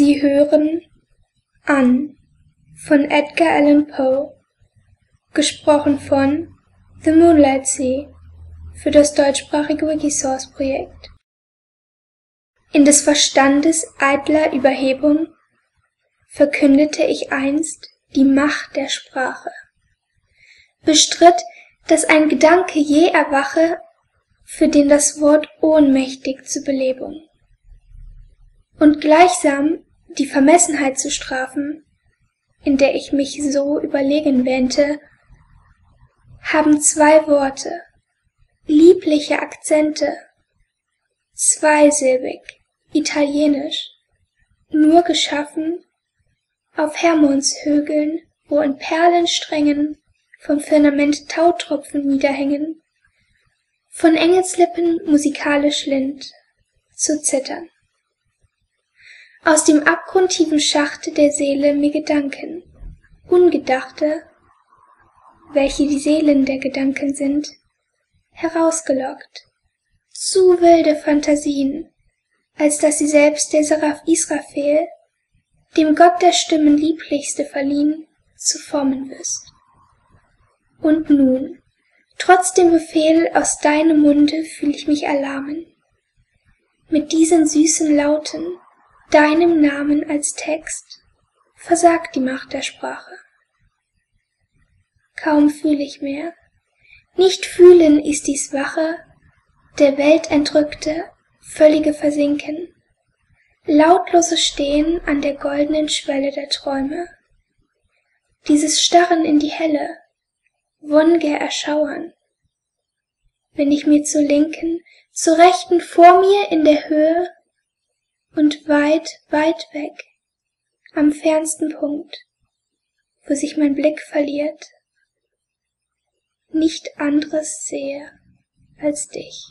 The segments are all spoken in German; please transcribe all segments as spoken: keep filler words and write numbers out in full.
Sie hören An von Edgar Allan Poe, gesprochen von The Moonlight Sea für das deutschsprachige Wikisource-Projekt. In des Verstandes eitler Überhebung verkündete ich einst die Macht der Sprache, bestritt, dass ein Gedanke je erwache, für den das Wort ohnmächtig zur Belebung, und gleichsam die Vermessenheit zu strafen, in der ich mich so überlegen wähnte, haben zwei Worte, liebliche Akzente, zweisilbig, italienisch, nur geschaffen auf Hermonshögeln, wo in Perlensträngen vom Firmament Tautropfen niederhängen, von Engelslippen musikalisch lind, zu zittern. Aus dem abgrundtiefen Schachte der Seele mir Gedanken, ungedachte, welche die Seelen der Gedanken sind, herausgelockt, zu wilde Phantasien, als dass sie selbst der Seraph Israfel, dem Gott der Stimmen lieblichste verliehen, zu formen wüsst. Und nun, trotz dem Befehl aus deinem Munde fühl ich mich erlahmen, mit diesen süßen Lauten, deinem Namen als Text, versagt die Macht der Sprache. Kaum fühl ich mehr, nicht fühlen ist dies wache, der Welt entrückte, völlige Versinken, lautlose Stehen an der goldenen Schwelle der Träume, dieses Starren in die Helle, wonn'ger Erschauern, wenn ich mir zur Linken, zur Rechten vor mir in der Höhe und weit, weit weg, am fernsten Punkt, wo sich mein Blick verliert, nicht anderes sehe als dich.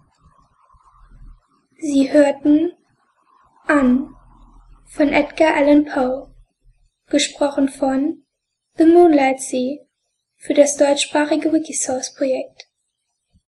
Sie hörten An von Edgar Allan Poe, gesprochen von The Moonlight Sea für das deutschsprachige Wikisource-Projekt.